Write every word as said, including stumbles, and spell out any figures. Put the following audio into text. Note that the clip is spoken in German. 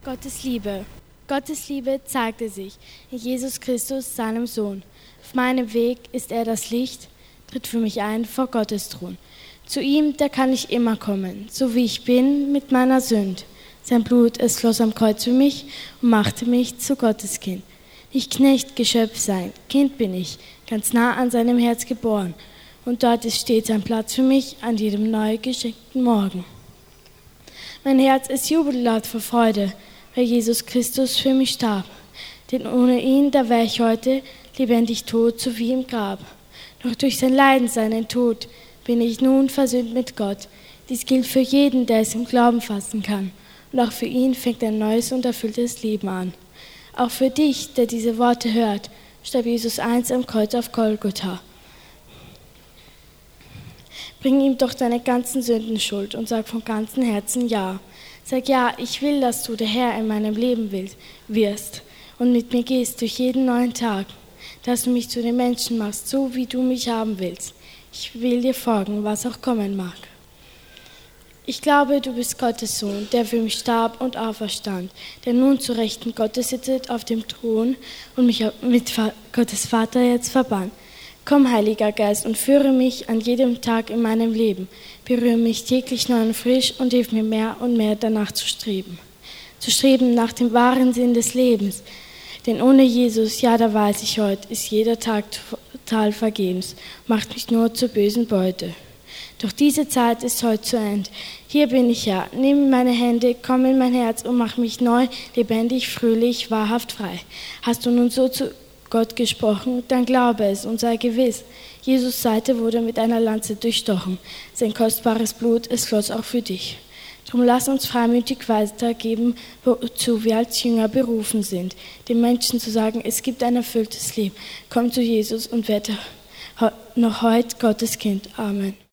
Gottes Liebe. Gottes Liebe zeigte sich in Jesus Christus, seinem Sohn. Auf meinem Weg ist er das Licht, tritt für mich ein vor Gottes Thron. Zu ihm, da kann ich immer kommen, so wie ich bin mit meiner Sünd. Sein Blut, es floss am Kreuz für mich und machte mich zu Gottes Kind. Nicht Knecht, Geschöpf sein, Kind bin ich, ganz nah an seinem Herz geboren. Und dort ist stets ein Platz für mich an jedem neu geschenkten Morgen. Mein Herz, es jubelt laut vor Freude, weil Jesus Christus für mich starb. Denn ohne ihn, da wär ich heute lebendig tot, so wie im Grab. Doch durch sein Leiden, seinen Tod, bin ich nun versöhnt mit Gott. Dies gilt für jeden, der es im Glauben fassen kann. Und auch für ihn fängt ein neues und erfülltes Leben an. Auch für dich, der diese Worte hört, starb Jesus einst am Kreuz auf Golgotha. Bring ihm doch deine ganzen Sünden Schuld und sag von ganzem Herzen Ja. Sag ja, ich will, dass du der Herr in meinem Leben willst, wirst und mit mir gehst durch jeden neuen Tag, dass du mich zu den Menschen machst, so wie du mich haben willst. Ich will dir folgen, was auch kommen mag. Ich glaube, du bist Gottes Sohn, der für mich starb und auferstand, der nun zu Rechten Gottes sitzt auf dem Thron und mich mit Gottes Vater jetzt verbannt. Komm, Heiliger Geist, und führe mich an jedem Tag in meinem Leben. Berühre mich täglich neu und frisch und hilf mir mehr und mehr danach zu streben. Zu streben nach dem wahren Sinn des Lebens. Denn ohne Jesus, ja, da weiß ich heute, ist jeder Tag total vergebens, macht mich nur zur bösen Beute. Doch diese Zeit ist heute zu Ende. Hier bin ich ja, nimm meine Hände, komm in mein Herz und mach mich neu, lebendig, fröhlich, wahrhaft frei. Hast du nun so zu Gott gesprochen, dann glaube es und sei gewiss. Jesus' Seite wurde mit einer Lanze durchstochen. Sein kostbares Blut, es floss auch für dich. Drum lass uns freimütig weitergeben, wozu wir als Jünger berufen sind, den Menschen zu sagen, es gibt ein erfülltes Leben. Komm zu Jesus und werde noch heute Gottes Kind. Amen.